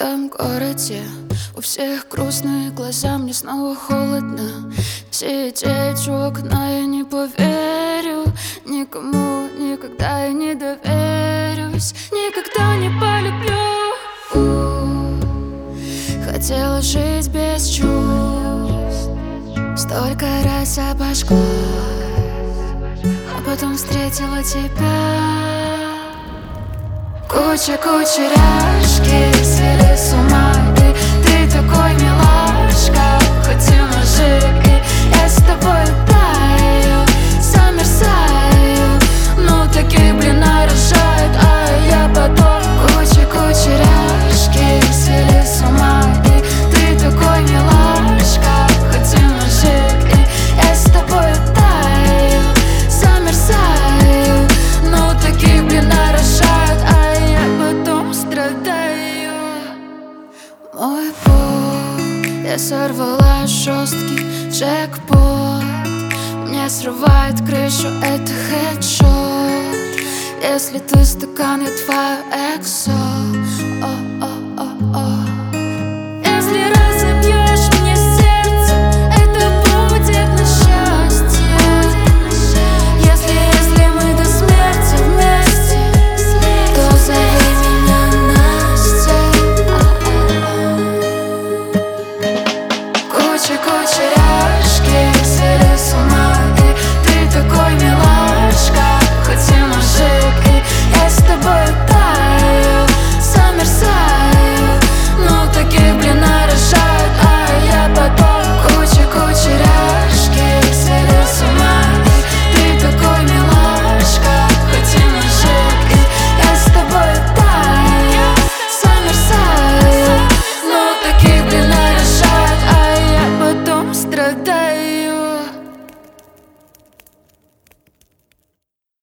этом городе у всех грустные глаза, мне снова холодно сидеть у окна. Я не поверю никому, никогда я не доверюсь, никогда не полюблю. Хотела жить без чувств, столько раз обожглась, а потом встретила тебя. Куча кучеряшки свели с ума, и ты такой милашка, хоть и мужик, и я с тобой таю, замерзаю. Ну такие блина рожают, а я потом. Куча кучеряшки свели с ума, и ты такой милашка, хоть и мужик, и я с тобой таю, замерзаю. Ну такие блина рожают, а я потом страдаю. Мой путь, я сорвала жесткий джекпот, мне срывает крышу, это хедшот. Если ты стакан, я твое эксо.